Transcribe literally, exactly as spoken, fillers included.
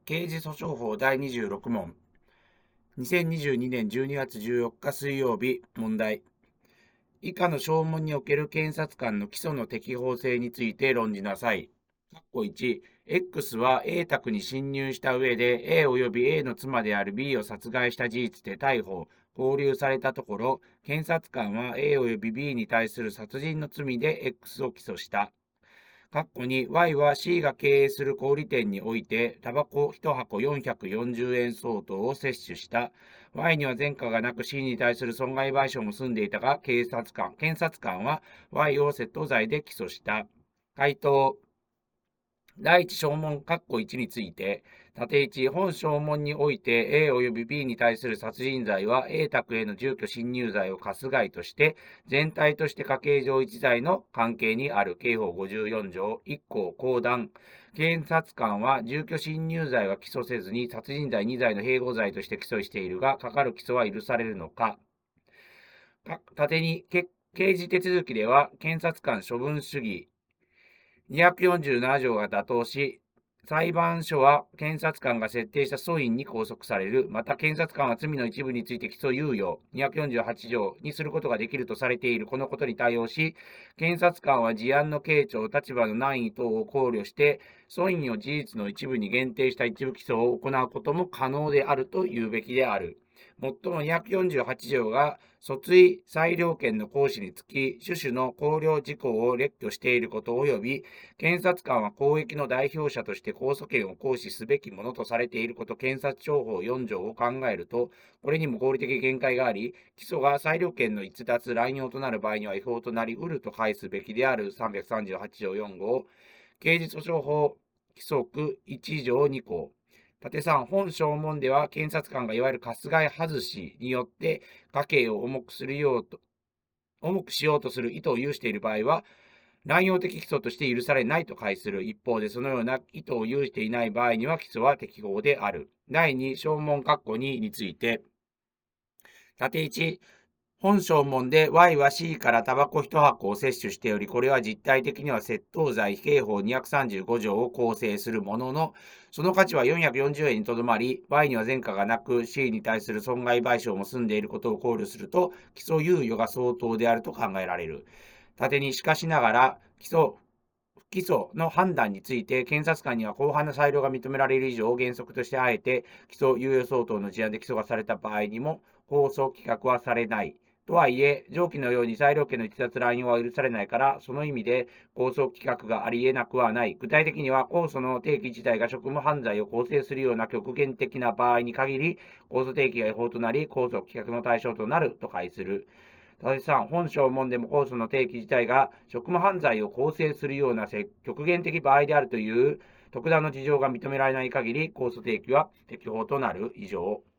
刑事訴訟法だいにじゅうろく問。にせんにじゅうにねんじゅうにがつじゅうよっか水曜日、問題。以下の証文における検察官の起訴の適法性について論じなさい。いち、X は A 宅に侵入した上で A 及び A の妻である B を殺害した事実で逮捕、勾留されたところ、検察官は A 及び B に対する殺人の罪で X を起訴した。に Y は C が経営する小売店においてタバコいちはこよんひゃくよんじゅうえん相当を摂取した。Y には前科がなく C に対する損害賠償も済んでいたが、警察官、検察官は Y を窃盗罪で起訴した。回答。第一証問括弧いちについて、縦いち、本証問において A 及び B に対する殺人罪は A 宅への住居侵入罪を課す外として、全体として家計上一罪の関係にある刑法ごじゅうよん条いっ項後段。検察官は住居侵入罪は起訴せずに殺人罪に罪の併合罪として起訴しているが、かかる起訴は許されるのか。縦に、刑事手続きでは検察官処分主義にひゃくよんじゅうなな条が妥当し、裁判所は検察官が設定した訴因に拘束される。また、検察官は罪の一部について起訴猶予にひゃくよんじゅうはち条にすることができるとされているこのことに対応し、検察官は事案の軽重、立場の難易等を考慮して、訴因を事実の一部に限定した一部起訴を行うことも可能であると言うべきである。もっともにひゃくよんじゅうはち条が訴追裁量権の行使につき、種々の考慮事項を列挙していること及び、検察官は公益の代表者として控訴権を行使すべきものとされていること、検察庁法よん条を考えると、これにも合理的限界があり、起訴が裁量権の逸脱、乱用となる場合には違法となり得ると解すべきであるさんびゃくさんじゅうはち条よん号、刑事訴訟法規則いち条に項。縦さん、本証問では検察官がいわゆる春日井外しによって家計を重くするようと、重くしようとする意図を有している場合は、乱用的起訴として許されないと解する。一方で、そのような意図を有していない場合には起訴は適法である。だいに、証問括弧にについて、縦いち、本証問で Y は C からタバコいち箱を摂取しており、これは実態的には窃盗罪刑法にひゃくさんじゅうご条を構成するものの、その価値はよんひゃくよんじゅうえんにとどまり、Y には前科がなく C に対する損害賠償も済んでいることを考慮すると、起訴猶予が相当であると考えられる。縦に、しかしながら、起訴、不起訴の判断について、検察官には広範な裁量が認められる以上、原則としてあえて、起訴猶予相当の事案で起訴がされた場合にも、控訴棄却はされない。とはいえ、上記のように裁量権の逸脱乱用は許されないから、その意味で控訴棄却があり得なくはない。具体的には、控訴の提起自体が職務犯罪を構成するような極限的な場合に限り、控訴提起が違法となり、控訴棄却の対象となると解する。田さん、本証問でも控訴の提起自体が職務犯罪を構成するような極限的場合であるという特段の事情が認められない限り、控訴提起は適法となる。以上。